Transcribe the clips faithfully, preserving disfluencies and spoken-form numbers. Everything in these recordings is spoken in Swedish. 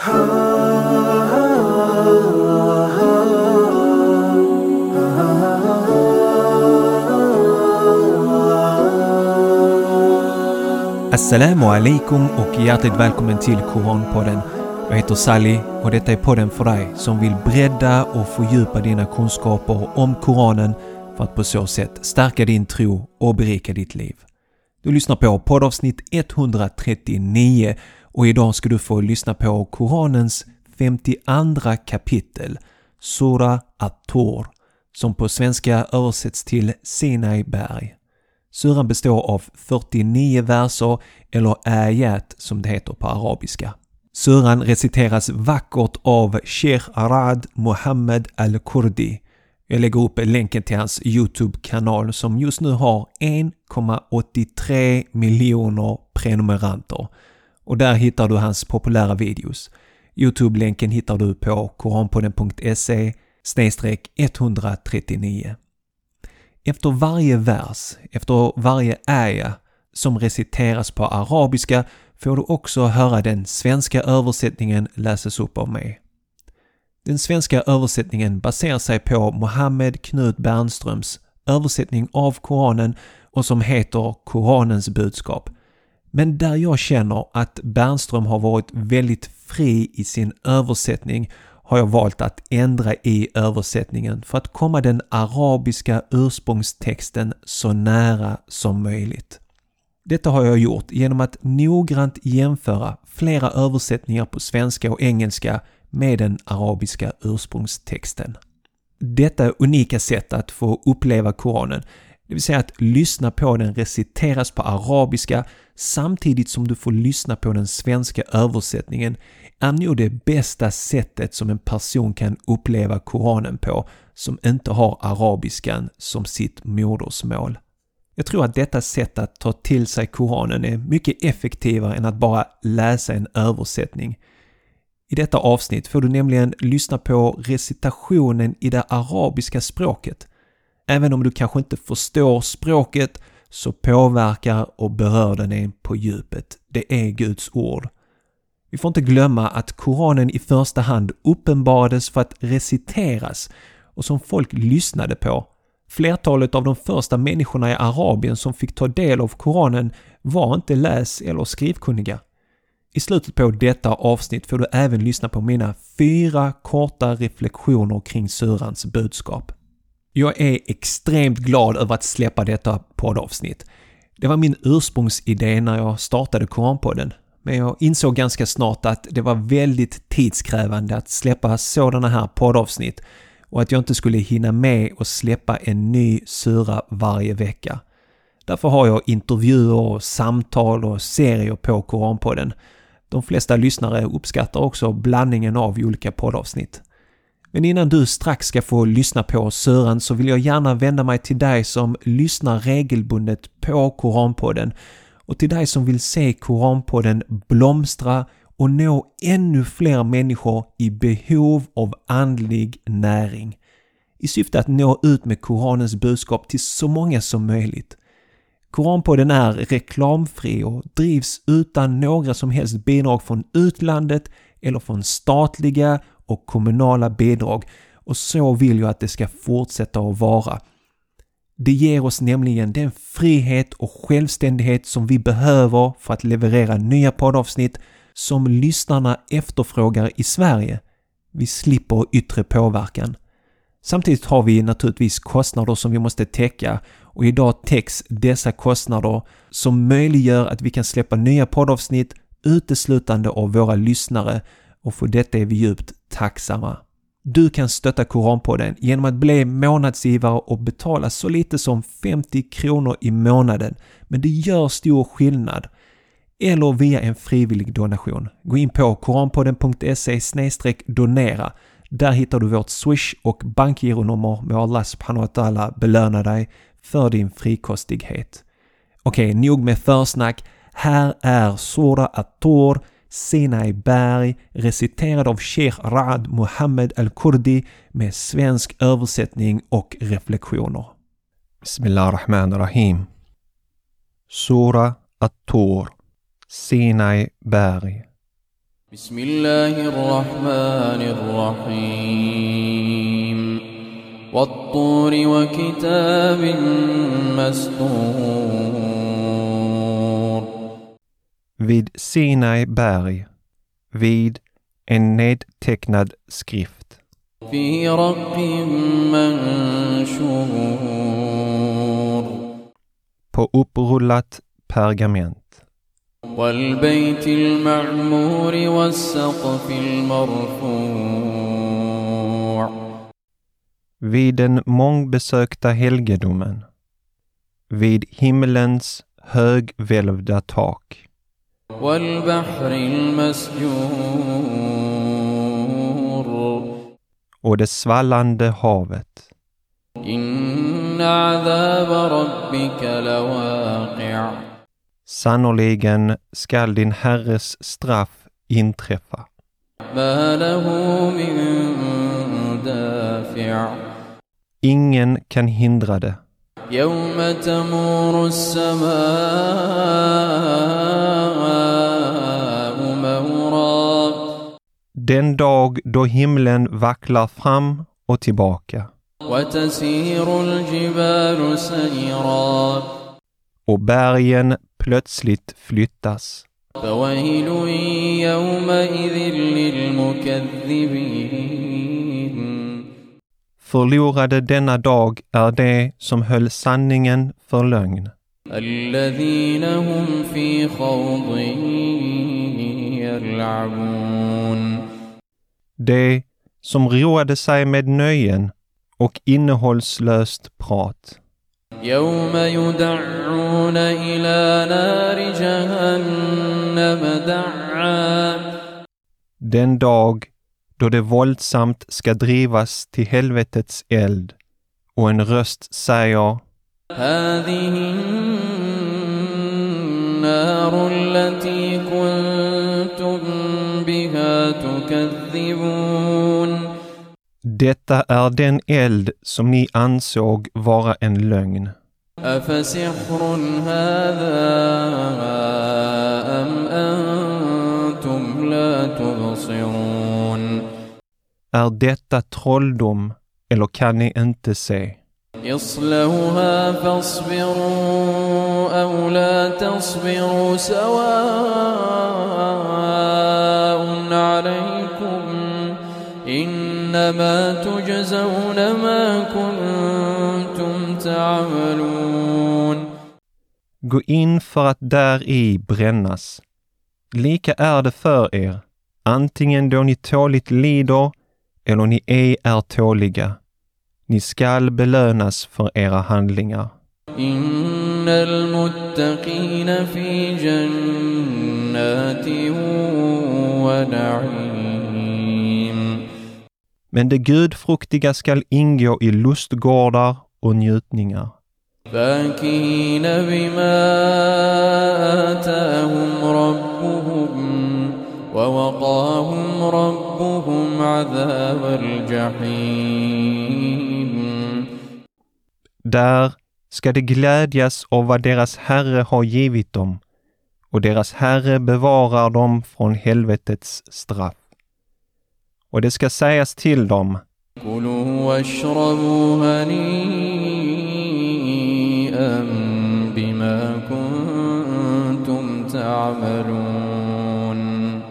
Assalamu alaikum och hjärtligt välkommen till Koranpodden. Jag heter Sally och detta är podden för dig som vill bredda och fördjupa dina kunskaper om Koranen för att på så sätt stärka din tro och berika ditt liv. Du lyssnar på poddavsnitt etthundratrettionio och idag ska du få lyssna på Koranens femtioandra kapitel, Sura At-Tur, som på svenska översätts till Sinai berg. Suran består av fyrtionio verser eller ayat som det heter på arabiska. Suran reciteras vackert av Sheikh Ra'ad Mohammed Al-Kurdi. Jag lägger upp länken till hans YouTube-kanal som just nu har en komma åttiotre miljoner prenumeranter. Och där hittar du hans populära videos. YouTube-länken hittar du på koranpodden punkt se slash etthundratrettionio. Efter varje vers, efter varje aya som reciteras på arabiska får du också höra den svenska översättningen läsas upp av mig. Den svenska översättningen baserar sig på Mohammed Knut Bernströms översättning av Koranen och som heter Koranens budskap. Men där jag känner att Bernström har varit väldigt fri i sin översättning har jag valt att ändra i översättningen för att komma den arabiska ursprungstexten så nära som möjligt. Detta har jag gjort genom att noggrant jämföra flera översättningar på svenska och engelska med den arabiska ursprungstexten. Detta unika sätt att få uppleva Koranen, det vill säga att lyssna på den reciteras på arabiska samtidigt som du får lyssna på den svenska översättningen, är nog det bästa sättet som en person kan uppleva Koranen på som inte har arabiskan som sitt modersmål. Jag tror att detta sätt att ta till sig Koranen är mycket effektivare än att bara läsa en översättning. I detta avsnitt får du nämligen lyssna på recitationen i det arabiska språket. Även om du kanske inte förstår språket så påverkar och berör den en på djupet. Det är Guds ord. Vi får inte glömma att Koranen i första hand uppenbarades för att reciteras och som folk lyssnade på. Flertalet av de första människorna i Arabien som fick ta del av Koranen var inte läs- eller skrivkunniga. I slutet på detta avsnitt får du även lyssna på mina fyra korta reflektioner kring surans budskap. Jag är extremt glad över att släppa detta poddavsnitt. Det var min ursprungsidé när jag startade Koranpodden. Men jag insåg ganska snart att det var väldigt tidskrävande att släppa sådana här poddavsnitt och att jag inte skulle hinna med att släppa en ny sura varje vecka. Därför har jag intervjuer och samtal och serier på Koranpodden. De flesta lyssnare uppskattar också blandningen av olika poddavsnitt. Men innan du strax ska få lyssna på suran så vill jag gärna vända mig till dig som lyssnar regelbundet på Koranpodden och till dig som vill se Koranpodden blomstra och nå ännu fler människor i behov av andlig näring. I syfte att nå ut med Koranens budskap till så många som möjligt. Koranpodden är reklamfri och drivs utan några som helst bidrag från utlandet eller från statliga och kommunala bidrag och så vill jag att det ska fortsätta att vara. Det ger oss nämligen den frihet och självständighet som vi behöver för att leverera nya poddavsnitt som lyssnarna efterfrågar i Sverige. Vi slipper yttre påverkan. Samtidigt har vi naturligtvis kostnader som vi måste täcka och idag täcks dessa kostnader som möjliggör att vi kan släppa nya poddavsnitt uteslutande av våra lyssnare och för detta är vi djupt tacksamma. Du kan stötta Koranpodden genom att bli månadsgivare och betala så lite som femtio kronor i månaden, men det gör stor skillnad. Eller via en frivillig donation. Gå in på koranpodden punkt se slash donera. Där hittar du vårt Swish och bankgironummer med Allah subhanahu wa ta'ala belöna dig för din frikostighet. Okej, nog med försnack. Här är Sura At-Tur, Sinai berg, reciterad av Sheikh Ra'ad Mohammed Al-Kurdi med svensk översättning och reflektioner. Bismillahirrahmanirrahim. Sura At-Tur, Sinai berg. Bismillahirrahmanirrahim. والطور وكتاب مسطور. Vid Sinai berg, vid en nedtecknad skrift. في رق منشور. På upprullat pergament. والبيت المعمور والسقف المرفوع. Vid den mångbesökta helgedomen. Vid himmelens högvälvda tak. والبحر المسجور. Och det svallande havet. إن عذاب ربك لواقع. Sannoliken skall din herres straff inträffa. ما له من دافع. Ingen kan hindra det. يوم تمور السماء مورا. Den dag då himlen vacklar fram och tillbaka. وتسير الجبال سيرا. Och bergen plötsligt flyttas. فويل يومئذ للمكذبين. Förlorade denna dag är det som höll sanningen för lögn. الذين هم في خوض يلعبون. Det som roade sig med nöjen och innehållslöst prat. يوم يدعون إلى نار جهنم دعا. Den dag då det våldsamt ska drivas till helvetets eld och en röst säger: هذه النار التي كنتم بها تكذبون. Detta är den eld som ni ansåg vara en lögn. أفسحر هذا أم أنتم لا تبصرون. Är detta trolldom eller kan ni inte se? اصلوها فاصبروا أو لا تصبروا سواء عليكم إنما تجزون ما كنتم تعملون. Gå in för att där i brännas. Lika är det för er, antingen då ni tåligt lider eller ni ej är tåliga. Ni skall belönas för era handlingar. Innal muttaqina fi jannatin wa na'im. Men det gudfruktiga skall ingå i lustgårdar och njutningar. Fakina bima atahum rabbuhum wa waqahum rabbuhum adhabal jahim. Där ska de glädjas av vad deras Herre har givit dem, och deras Herre bevarar dem från helvetets straff. Och det ska sägas till dem: Kulu washrabu hani'an bima kuntum ta'malun.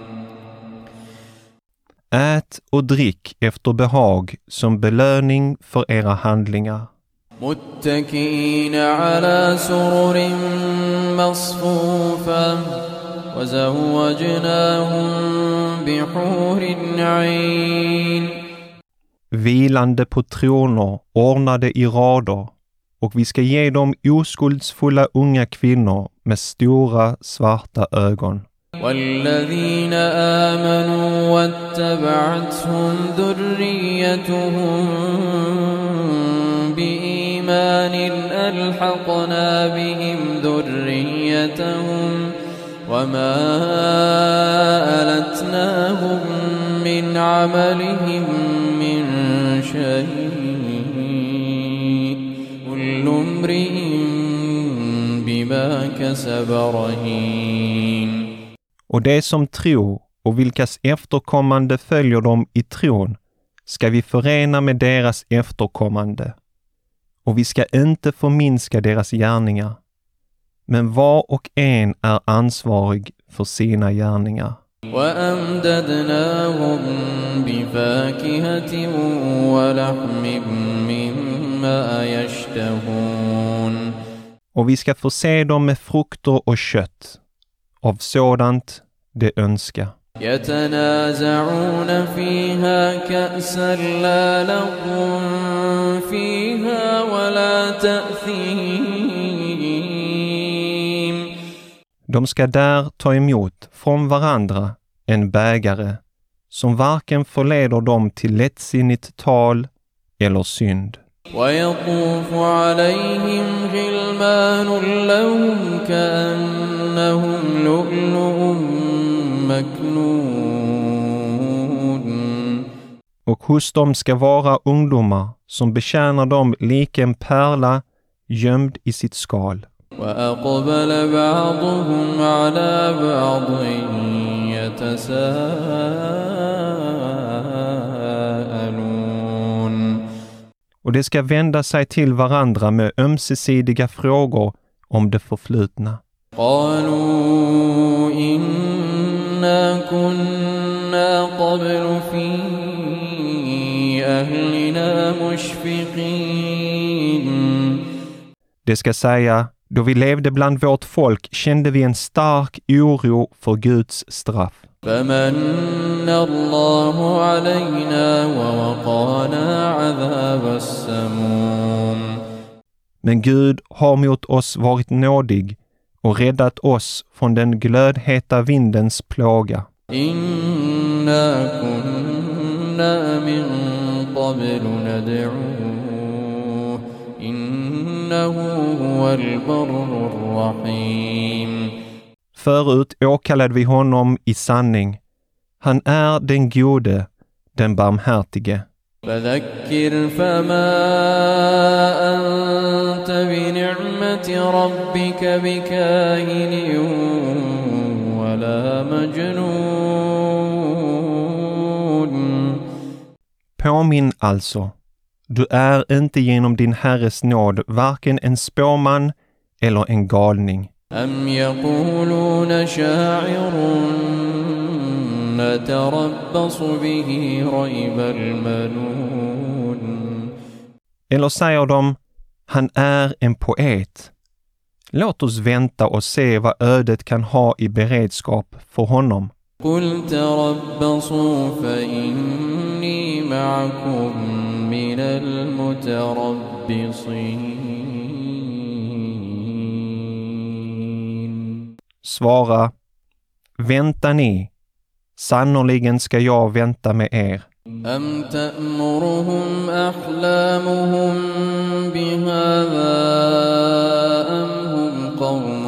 Ät och drick efter behag som belöning för era handlingar. متكئين على سرر مصفوفة وزوجناهم بحور عين. Vilande på troner ordnade i rader, och vi ska ge dem oskuldsfulla unga kvinnor med stora svarta ögon. والذين آمنوا واتبعتهم ذريتهم بإيمان ألحقنا بهم ذريتهم وما ألتناهم من عملهم من شيء كل امرئ بما كسب رهين. Och det som tror och vilkas efterkommande följer dem i tron ska vi förena med deras efterkommande. Och vi ska inte förminska deras gärningar. Men var och en är ansvarig för sina gärningar. وأمددناهم بفاكهة ولحم مما يشتهون. Och vi ska förse dem med frukter och kött, av sådant de önskar. يتنازعون فيها كأسا لا لغو فيها ولا تأثيم. De ska där ta emot från varandra en bägare som varken förleder dem till lättsinnigt tal eller synd. ويطوف عليهم غلمان لهم كأنهم لؤلؤ مكنون. Och hos dem ska vara ungdomar som betjänar dem lik en pärla gömd i sitt skal. وأقبل بعضهم على بعض يتساءلون. Och det ska vända sig till varandra med ömsesidiga frågor om det förflutna. قالوا إنا كنا قبل في أهلنا مشفقين. Det ska säga, då vi levde bland vårt folk kände vi en stark oro för Guds straff. فمن الله علينا ووقانا عذاب السموم. Men Gud har mot oss varit nådig och räddat oss från den glödheta vindens plåga. إنا كنا من قبل ندعوه إنه هو البر الرحيم. Förut åkallade vi honom i sanning. Han är den gode, den barmhärtige. فذكر فما أنت بنعمة ربك بكاهن ولا مجنون. Påminn alltså, du är inte genom din Herres nåd varken en spåman eller en galning. أم يقولون شاعر نتربص به ريب المنون. Eller säger de, han är en poet. Låt oss vänta och se vad ödet kan ha i beredskap för honom. قل تربصوا فإني معكم من المتربصين. Svara, vänta ni, sannoliken ska jag vänta med er. أم تأمرهم أحلامهم بهذا أم هم قوم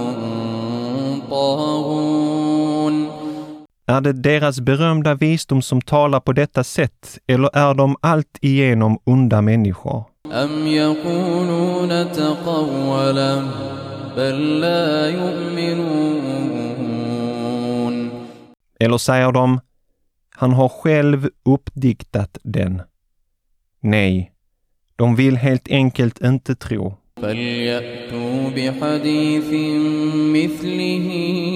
طاغون. Är det deras berömda visdom som talar på detta sätt, eller är de allt igenom onda människor? أم يقولون تقوله بل لا يؤمنون. Eller säger de, han har själv uppdiktat den. Nej, de vill helt enkelt inte tro. فليأتوا بحديث مثله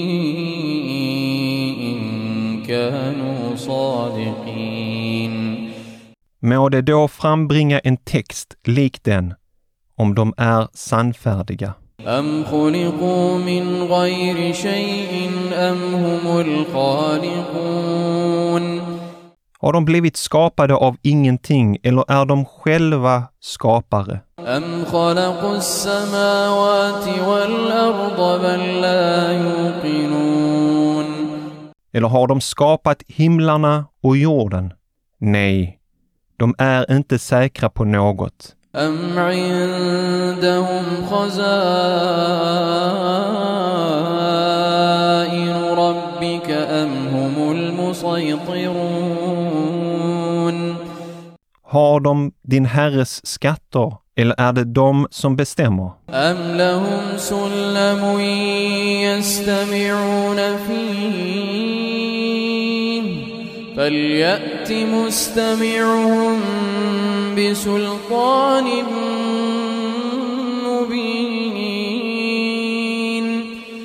إن كانوا صادقين. Må det då frambringa en text lik den, om de är sannfärdiga. أم خلقوا من غير شيء أم هم الخالقون. Har de blivit skapade av ingenting eller är de själva skapare? أم خلقوا السماوات والأرض بل لا يوقنون. Eller har de skapat himlarna och jorden? Nej, de är inte säkra på något. أم عندهم خزائن ربك أم هم المسيطرون. Har de din Herres skatter eller är det de som bestämmer? أم لهم سلم يستمعون فيه فليأت مستمعهم بسلطان مبين.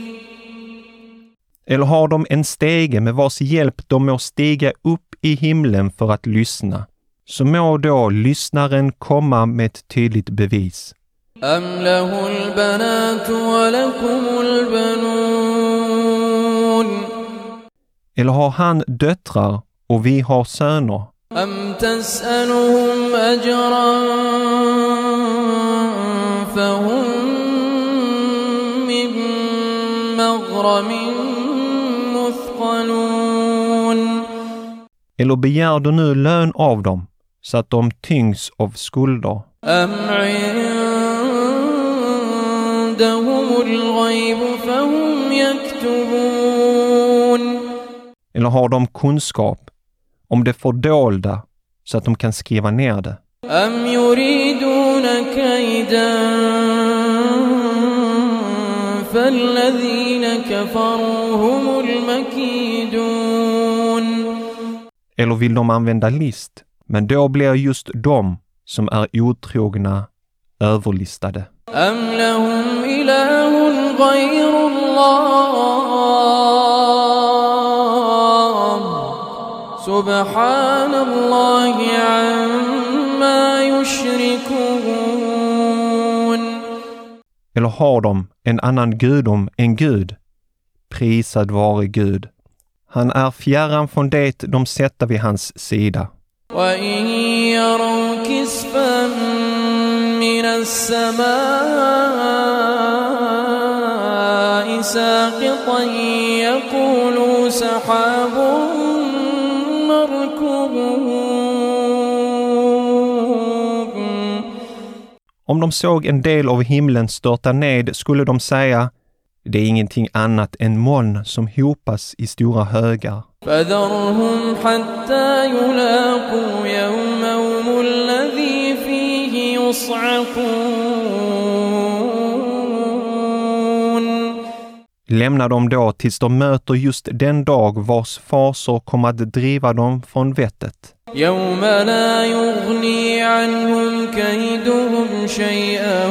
Eller har de en stege med vars hjälp de må stiga upp i himlen för att lyssna, så må då lyssnaren komma med ett tydligt bevis. أم له البنات ولكم البنون. Eller har han döttrar och vi har söner? أم تسألهم أجرا فهم من مغرم مثقلون. Eller begär du nu lön av dem så att de tyngs av skulder? أم عندهم الغيب فهم يكتبون. Eller har de kunskap om det fördolda så att de kan skriva ner det? أم يريدون كيدا فالذين كفروا هم المكيدون. Eller vill de använda list, men då blir just de som är otrogna överlistade. أم لهم إله غير الله سبحان الله عما يشركون. Eller har de en annan gudom än Gud? Prisad vare Gud. Han är fjärran från det de sätter vid hans sida. وإن يروا كسفا من السماء ساقطا يقولوا سحاب مركوب. Om de såg en del av himlen störta ned skulle de säga: det är ingenting annat än moln som hopas i stora högar. فذرهم حتى يلاقوا يومهم الذي فيه يصعقون. Lämna dem då tills de möter just den dag vars fasor kommer att driva dem från vettet. يوم لا يغني عنهم كيدهم شيئا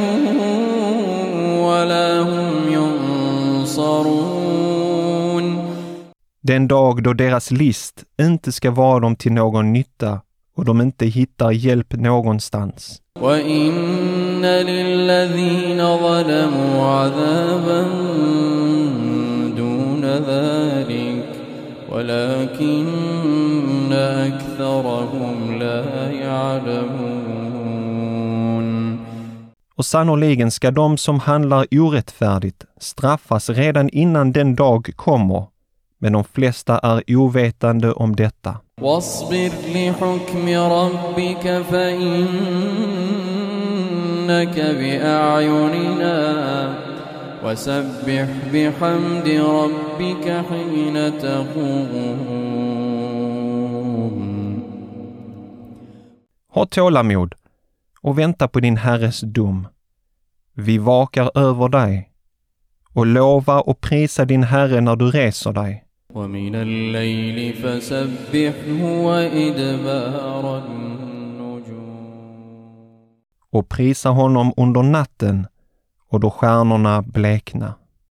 ولا هم ينصرون. Den dag då deras list inte ska vara dem till någon nytta och de inte hittar hjälp någonstans. وَإِنَّ لِلَّذِينَ ظَلَمُوا عَذَابًا دُونَ ذَلِكَ وَلَكِنَّ أَكْثَرَهُمْ لَا يَعْلَمُونَ. Och sannoliken ska de som handlar orättfärdigt straffas redan innan den dag kommer, men de flesta är ovetande om detta. واصبر لحكم ربك فإنك بأعيننا وسبح بحمد ربك حين تقوم. Ha tålamod och vänta på din Herres dom. Vi vakar över dig och lova och prisa din Herre när du reser dig. ومن الليل فسبحه وإدبار النجوم. Och prisa honom under natten och då stjärnorna blekna.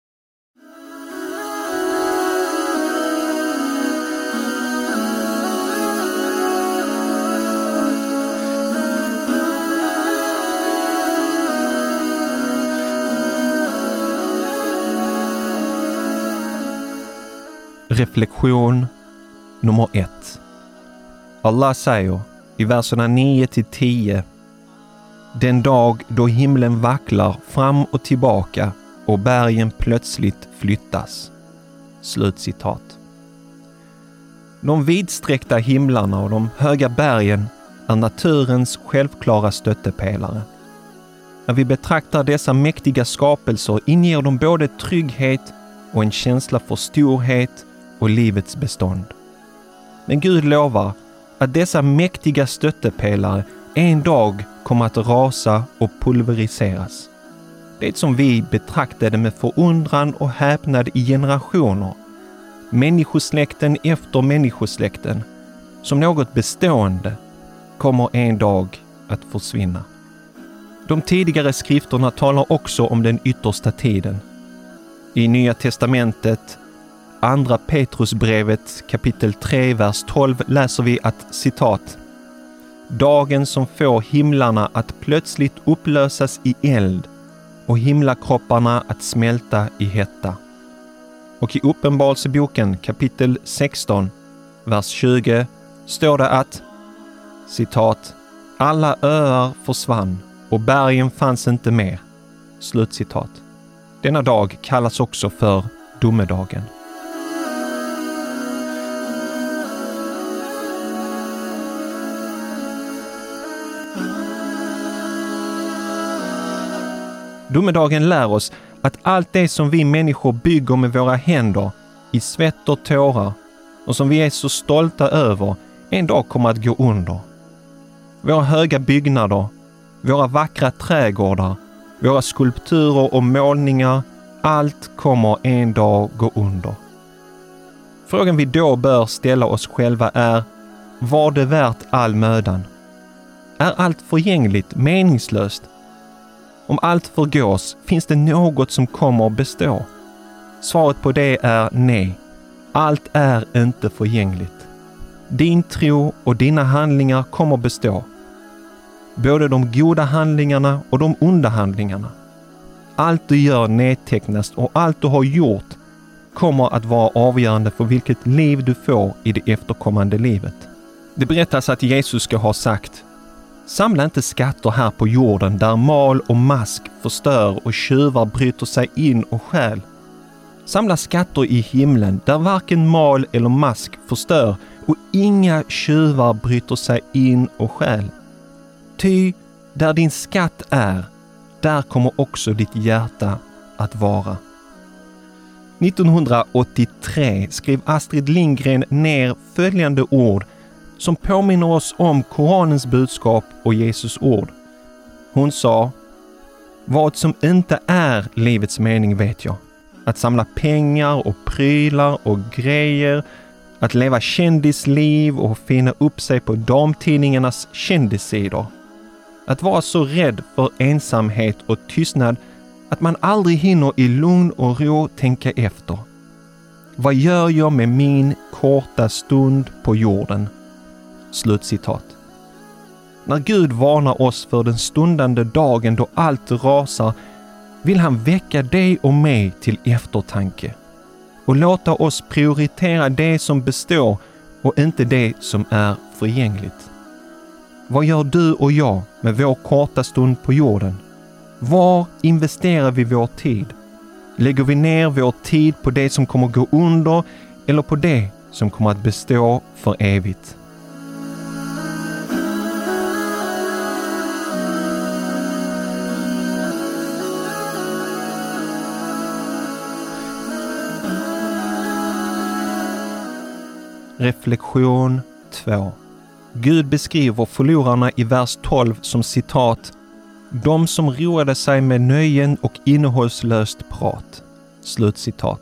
Reflektion nummer ett. Allah säger i verserna nio till tio: den dag då himlen vacklar fram och tillbaka och bergen plötsligt flyttas. Slutcitat. De vidsträckta himlarna och de höga bergen är naturens självklara stöttepelare. När vi betraktar dessa mäktiga skapelser inger de både trygghet och en känsla för storhet och livets bestånd. Men Gud lovar att dessa mäktiga stöttepelare en dag kommer att rasa och pulveriseras. Det som vi betraktade med förundran och häpnad i generationer, människosläkten efter människosläkten, som något bestående, kommer en dag att försvinna. De tidigare skrifterna talar också om den yttersta tiden. I Nya testamentet, andra Petrusbrevet kapitel tre, vers tolv läser vi att, citat, dagen som får himlarna att plötsligt upplösas i eld och himlakropparna att smälta i hetta. Och i Uppenbarelseboken kapitel sexton, vers tjugo står det att, citat, alla öar försvann och bergen fanns inte mer. Slutcitat. Denna dag kallas också för domedagen. Domedagen lär oss att allt det som vi människor bygger med våra händer i svett och tårar och som vi är så stolta över en dag kommer att gå under. Våra höga byggnader, våra vackra trädgårdar, våra skulpturer och målningar, allt kommer en dag gå under. Frågan vi då bör ställa oss själva är, var det värt all mödan? Är allt förgängligt, meningslöst? Om allt förgås, finns det något som kommer att bestå? Svaret på det är nej. Allt är inte förgängligt. Din tro och dina handlingar kommer bestå. Både de goda handlingarna och de onda handlingarna. Allt du gör nedtecknas och allt du har gjort kommer att vara avgörande för vilket liv du får i det efterkommande livet. Det berättas att Jesus ska ha sagt: samla inte skatter här på jorden där mal och mask förstör och tjuvar bryter sig in och stjäl. Samla skatter i himlen där varken mal eller mask förstör och inga tjuvar bryter sig in och stjäl. Ty där din skatt är, där kommer också ditt hjärta att vara. nittonhundraåttiotre skrev Astrid Lindgren ner följande ord som påminner oss om Koranens budskap och Jesus ord. Hon sa: vad som inte är livets mening vet jag. Att samla pengar och prylar och grejer, att leva kändisliv och finna upp sig på damtidningarnas kändissidor. Att vara så rädd för ensamhet och tystnad att man aldrig hinner i lugn och ro tänka efter. Vad gör jag med min korta stund på jorden? Slutcitat. När Gud varnar oss för den stundande dagen då allt rasar, vill han väcka dig och mig till eftertanke och låta oss prioritera det som består och inte det som är förgängligt. Vad gör du och jag med vår korta stund på jorden? Var investerar vi vår tid? Lägger vi ner vår tid på det som kommer gå under eller på det som kommer att bestå för evigt? Reflektion två. Gud beskriver förlorarna i vers tolv som citat: de som roade sig med nöjen och innehållslöst prat. Slutcitat.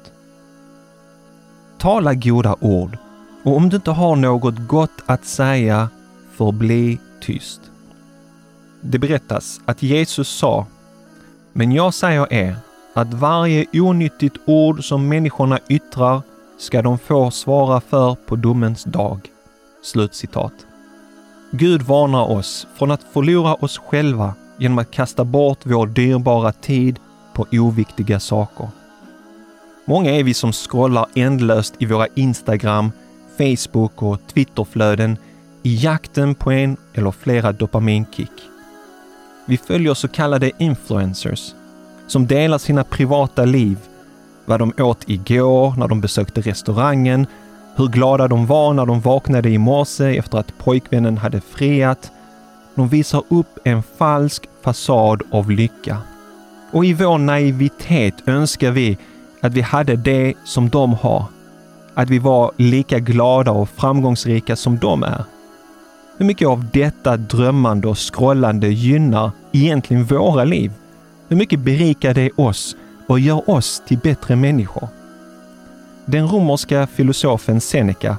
Tala goda ord, och om du inte har något gott att säga, förbli tyst. Det berättas att Jesus sa: men jag säger er att varje onyttigt ord som människorna yttrar ska de få svara för på domens dag. Slutcitat. Gud varnar oss från att förlora oss själva genom att kasta bort vår dyrbara tid på oviktiga saker. Många är vi som scrollar ändlöst i våra Instagram, Facebook och Twitterflöden i jakten på en eller flera dopaminkick. Vi följer så kallade influencers som delar sina privata liv, vad de åt igår när de besökte restaurangen, hur glada de var när de vaknade i morse efter att pojkvännen hade friat. De visar upp en falsk fasad av lycka. Och i vår naivitet önskar vi att vi hade det som de har. Att vi var lika glada och framgångsrika som de är. Hur mycket av detta drömmande och scrollande gynnar egentligen våra liv? Hur mycket berikar det oss och gör oss till bättre människor? Den romerska filosofen Seneca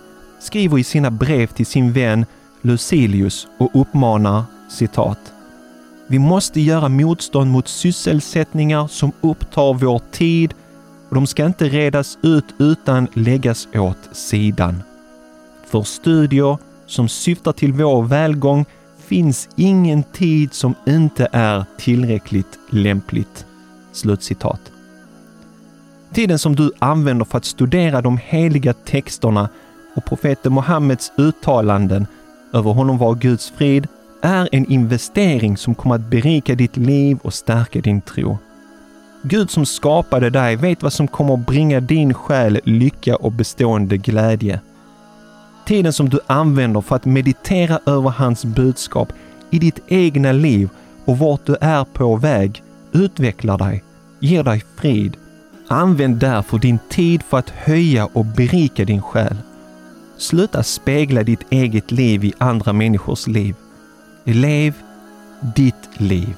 skriver i sina brev till sin vän Lucilius och uppmanar, citat: "Vi måste göra motstånd mot sysselsättningar som upptar vår tid, och de ska inte redas ut utan läggas åt sidan. För studier som syftar till vår välgång finns ingen tid som inte är tillräckligt lämpligt." Slutcitat. Tiden som du använder för att studera de heliga texterna och profeten Muhammeds uttalanden, över honom var Guds frid, är en investering som kommer att berika ditt liv och stärka din tro. Gud som skapade dig vet vad som kommer att bringa din själ lycka och bestående glädje. Tiden som du använder för att meditera över hans budskap i ditt egna liv och vart du är på väg utvecklar dig, ger dig frid. Använd därför din tid för att höja och berika din själ. Sluta spegla ditt eget liv i andra människors liv. Lev ditt liv.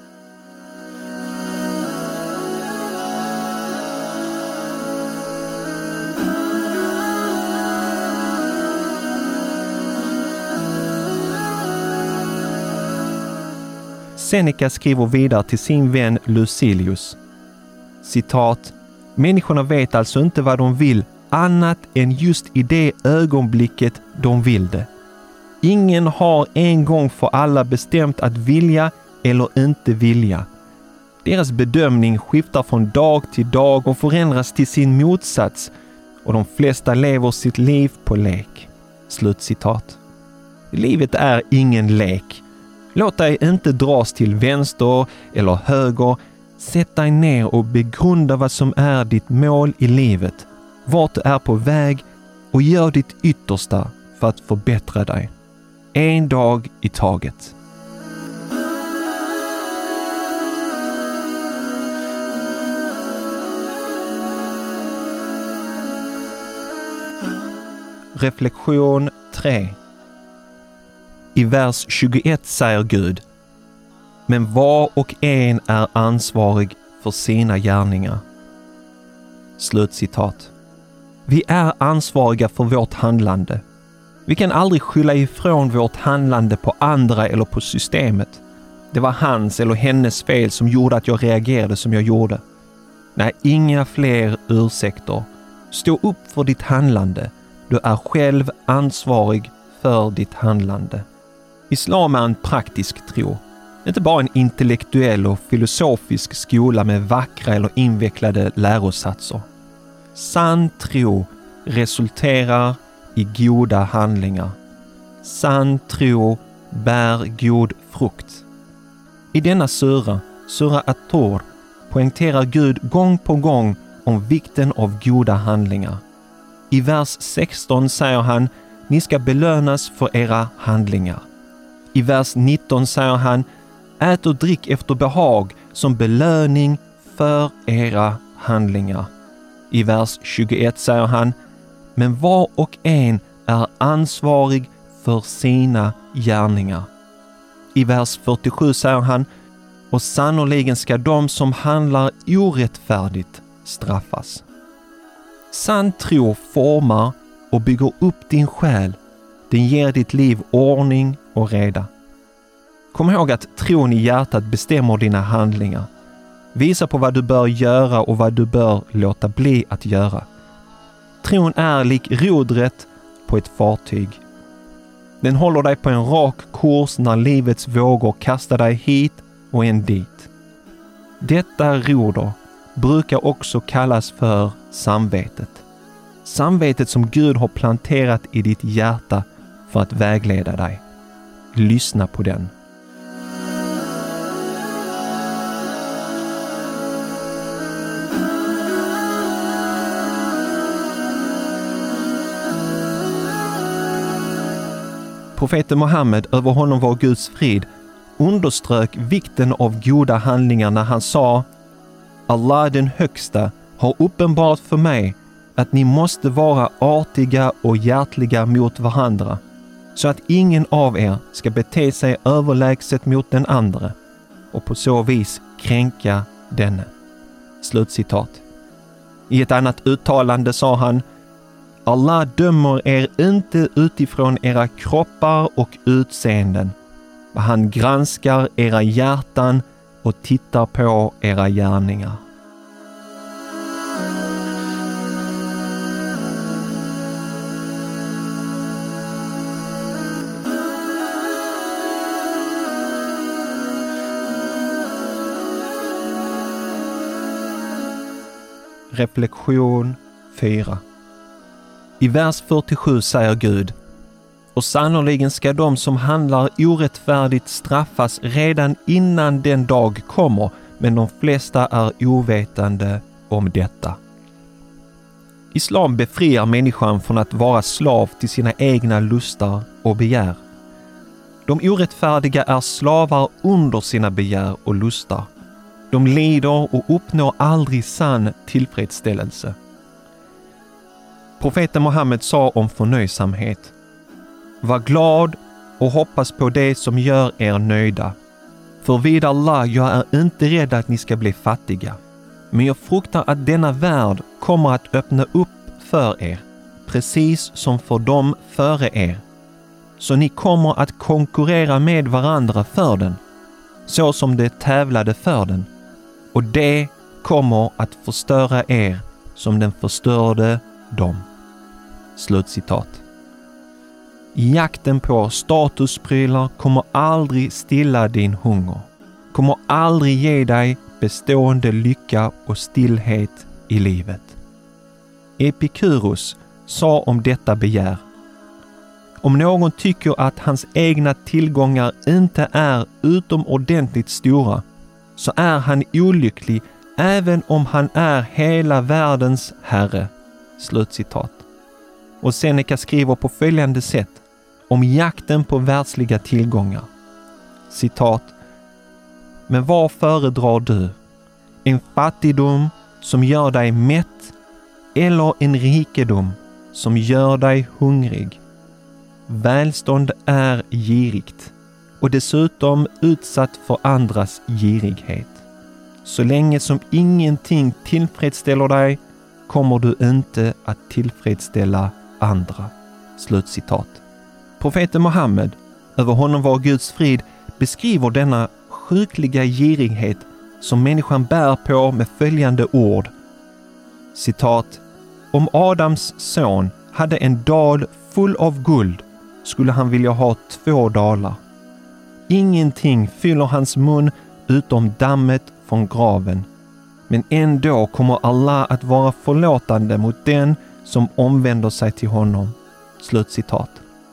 Seneca skriver vidare till sin vän Lucilius, citat: "Människorna vet alltså inte vad de vill annat än just i det ögonblicket de vill det. Ingen har en gång för alla bestämt att vilja eller inte vilja. Deras bedömning skiftar från dag till dag och förändras till sin motsats, och de flesta lever sitt liv på lek." Slutcitat. Livet är ingen lek. Låt dig inte dras till vänster eller höger. Sätt dig ner och begrunda vad som är ditt mål i livet, vart du är på väg, och gör ditt yttersta för att förbättra dig. En dag i taget. Reflektion tre. I vers tjugoett säger Gud: "Men var och en är ansvarig för sina gärningar." Slutcitat. Vi är ansvariga för vårt handlande. Vi kan aldrig skylla ifrån vårt handlande på andra eller på systemet. Det var hans eller hennes fel som gjorde att jag reagerade som jag gjorde. Nej, inga fler ursäkter. Stå upp för ditt handlande. Du är själv ansvarig för ditt handlande. Islam är en praktisk tro. Inte bara en intellektuell och filosofisk skola med vackra eller invecklade lärosatser. Sann tro resulterar i goda handlingar. Sann tro bär god frukt. I denna sura, sura At-Tur, poängterar Gud gång på gång om vikten av goda handlingar. I vers sexton säger han: "Ni ska belönas för era handlingar." I vers nitton säger han: "Ät och drick efter behag som belöning för era handlingar." I vers tjugoett säger han: "Men var och en är ansvarig för sina gärningar." I vers fyrtiosju säger han: "Och sannoliken ska de som handlar orättfärdigt straffas." Sann tro formar och bygger upp din själ. Den ger ditt liv ordning och reda. Kom ihåg att tron i hjärtat bestämmer dina handlingar. Visa på vad du bör göra och vad du bör låta bli att göra. Tron är lik rodret på ett fartyg. Den håller dig på en rak kurs när livets vågor kastar dig hit och en dit. Detta roder brukar också kallas för samvetet. Samvetet som Gud har planterat i ditt hjärta för att vägleda dig. Lyssna på den. Profeten Muhammed, över honom var Guds frid, underströk vikten av goda handlingar när han sa: "Allah den högsta har uppenbarat för mig att ni måste vara artiga och hjärtliga mot varandra, så att ingen av er ska bete sig överlägset mot den andra och på så vis kränka denne." Slutcitat. I ett annat uttalande sa han: Allah dömer er inte utifrån era kroppar och utseenden. Han granskar era hjärtan och tittar på era gärningar. Reflektion fyra. I vers fyrtiosju säger Gud: och sannoliken ska de som handlar orättfärdigt straffas redan innan den dag kommer, men de flesta är ovetande om detta. Islam befriar människan från att vara slav till sina egna lustar och begär. De orättfärdiga är slavar under sina begär och lustar. De lider och uppnår aldrig sann tillfredsställelse. Profeten Muhammed sa om förnöjsamhet: var glad och hoppas på det som gör er nöjda. För vid Allah, jag är inte rädd att ni ska bli fattiga. Men jag fruktar att denna värld kommer att öppna upp för er, precis som för dem före er. Så ni kommer att konkurrera med varandra för den, så som de tävlade för den. Och det kommer att förstöra er som den förstörde dem. Slutcitat. Jakten på statusprylar kommer aldrig stilla din hunger. Kommer aldrig ge dig bestående lycka och stillhet i livet. Epikuros sa om detta begär: om någon tycker att hans egna tillgångar inte är utomordentligt stora, så är han olycklig även om han är hela världens herre. Slutcitat. Och Seneca skriver på följande sätt om jakten på världsliga tillgångar. Citat: men vad föredrar du? En fattigdom som gör dig mätt eller en rikedom som gör dig hungrig? Välstånd är girigt och dessutom utsatt för andras girighet. Så länge som ingenting tillfredsställer dig kommer du inte att tillfredsställa andra. Slutcitat. Profeten Muhammed, över honom var Guds frid, beskriver denna sjukliga girighet som människan bär på med följande ord. Citat: om Adams son hade en dal full av guld skulle han vilja ha två dalar. Ingenting fyller hans mun utom dammet från graven. Men ändå kommer Allah att vara förlåtande mot den som omvänder sig till honom. Slutcitat.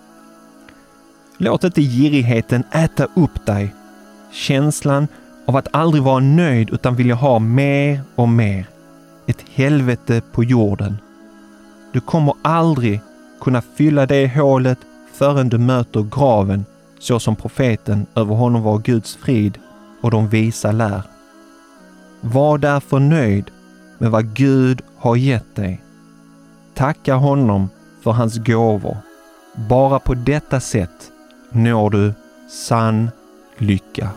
Låt inte girigheten äta upp dig. Känslan av att aldrig vara nöjd utan vilja ha mer och mer. Ett helvete på jorden. Du kommer aldrig kunna fylla det hålet förrän du möter graven, så som profeten, över honom var Guds frid, och de visa lär. Var därför nöjd med vad Gud har gett dig. Tacka honom för hans gåvor. Bara på detta sätt når du sann lycka.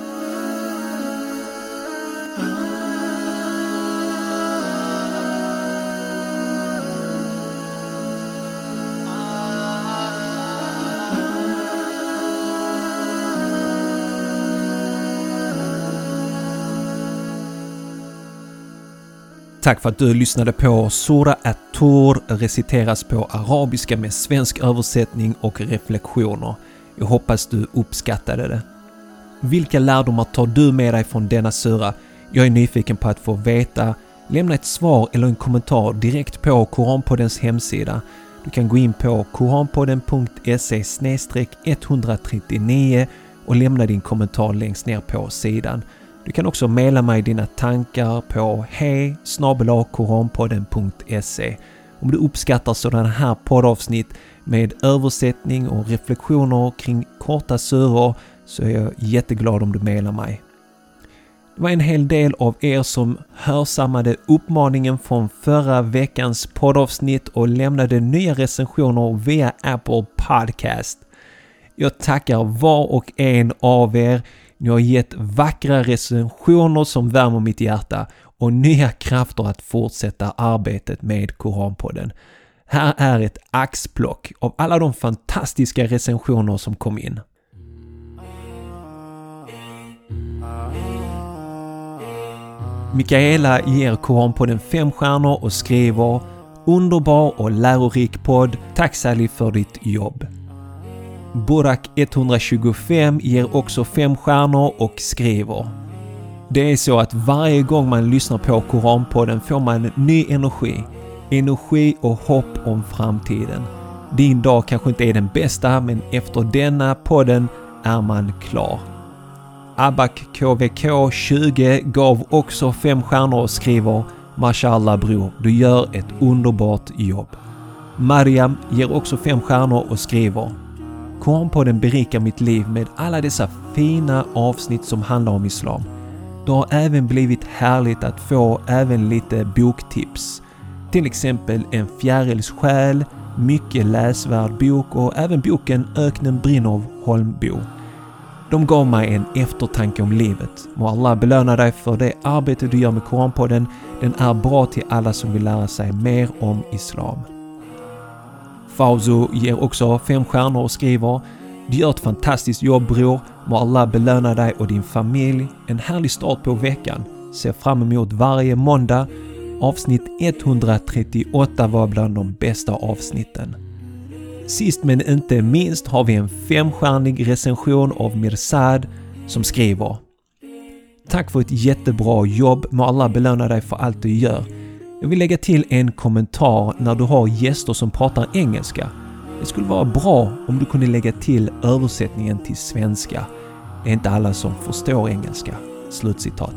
Tack för att du lyssnade på Sura At-Tur reciteras på arabiska med svensk översättning och reflektioner. Jag hoppas du uppskattade det. Vilka lärdomar tar du med dig från denna sura? Jag är nyfiken på att få veta. Lämna ett svar eller en kommentar direkt på Koranpoddens hemsida. Du kan gå in på koranpodden punkt se slash etthundratrettionio och lämna din kommentar längst ner på sidan. Du kan också mejla mig dina tankar på hej snabel-a koranpodden punkt se. Om du uppskattar sådana här poddavsnitt med översättning och reflektioner kring korta suror så är jag jätteglad om du mejlar mig. Det var en hel del av er som hörsammade uppmaningen från förra veckans poddavsnitt och lämnade nya recensioner via Apple Podcast. Jag tackar var och en av er. Ni har gett vackra recensioner som värmer mitt hjärta och nya krafter att fortsätta arbetet med Koranpodden. Här är ett axplock av alla de fantastiska recensioner som kom in. Mikaela ger Koranpodden fem stjärnor och skriver: underbar och lärorik podd, tack Sally för ditt jobb. Burak etthundratjugofem ger också fem stjärnor och skriver: det är så att varje gång man lyssnar på Koranpodden får man ny energi. Energi och hopp om framtiden. Din dag kanske inte är den bästa, men efter denna podden är man klar. Abak K V K tjugo gav också fem stjärnor och skriver: mashallah bror, du gör ett underbart jobb. Mariam ger också fem stjärnor och skriver: Koranpodden berikar mitt liv med alla dessa fina avsnitt som handlar om islam. Det har även blivit härligt att få även lite boktips. Till exempel En fjärils själ, mycket läsvärd bok och även boken Öknen brinner av Holmbo. De gav mig en eftertanke om livet. Må Allah belöna dig för det arbete du gör med Koranpodden. Den är bra till alla som vill lära sig mer om islam. Fauzo ger också fem stjärnor och skriver: du gör ett fantastiskt jobb bror. Må Allah belöna dig och din familj. En härlig start på veckan. Ser fram emot varje måndag. Avsnitt etthundratrettioåtta var bland de bästa avsnitten. Sist men inte minst har vi en femstjärnig recension av Mirsad som skriver: tack för ett jättebra jobb. Må Allah belöna dig för allt du gör. Jag vill lägga till en kommentar när du har gäster som pratar engelska. Det skulle vara bra om du kunde lägga till översättningen till svenska. Det är inte alla som förstår engelska. Slutcitat.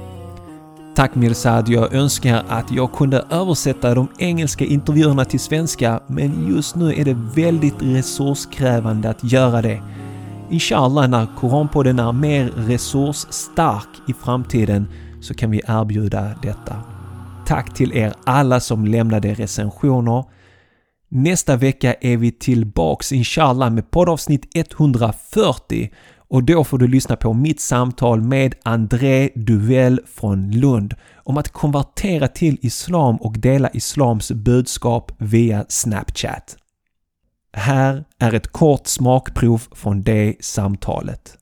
Tack Mirsad, jag önskar att jag kunde översätta de engelska intervjuerna till svenska, men just nu är det väldigt resurskrävande att göra det. Inshallah, när Koranpodden är mer resursstark i framtiden så kan vi erbjuda detta. Tack till er alla som lämnade recensioner. Nästa vecka är vi tillbaks inshallah med poddavsnitt etthundrafyrtio och då får du lyssna på mitt samtal med André Duvel från Lund om att konvertera till islam och dela islams budskap via Snapchat. Här är ett kort smakprov från det samtalet.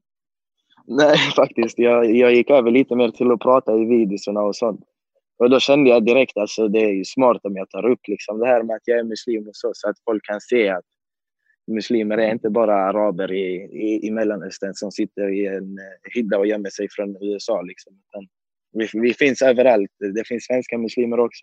Nej, faktiskt. Jag, jag gick över lite mer till att prata i videorna och sånt. Och då kände jag direkt, alltså det är ju smart om jag tar upp liksom det här med att jag är muslim och så, så att folk kan se att muslimer är inte bara araber i, i, i Mellanöstern som sitter i en hydda och gömmer sig från U S A liksom. Vi, vi finns överallt. Det finns svenska muslimer också.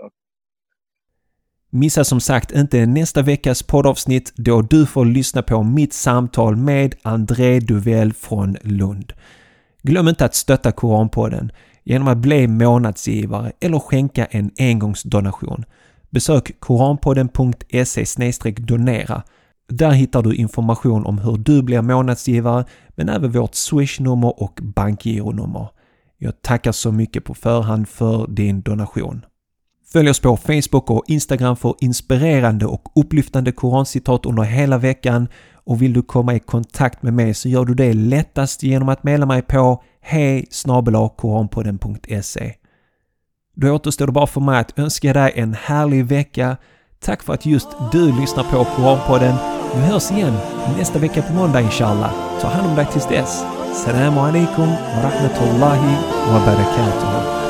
Missa som sagt inte nästa veckas poddavsnitt då du får lyssna på mitt samtal med André Duvel från Lund. Glöm inte att stötta Koranpodden genom att bli månadsgivare eller skänka en engångsdonation. Besök koranpodden punkt se slash donera. Där hittar du information om hur du blir månadsgivare, men även vårt Swish-nummer och bankgironummer. Jag tackar så mycket på förhand för din donation. Följ oss på Facebook och Instagram för inspirerande och upplyftande korancitat under hela veckan, och vill du komma i kontakt med mig så gör du det lättast genom att mejla mig på hej snabel-a koranpodden punkt se. Då återstår det bara för mig att önska dig en härlig vecka. Tack för att just du lyssnar på Koranpodden. Vi hörs igen nästa vecka på måndag inshallah. Ta hand om dig tills dess. Assalamu alaikum wa rahmatullahi wa barakatuh.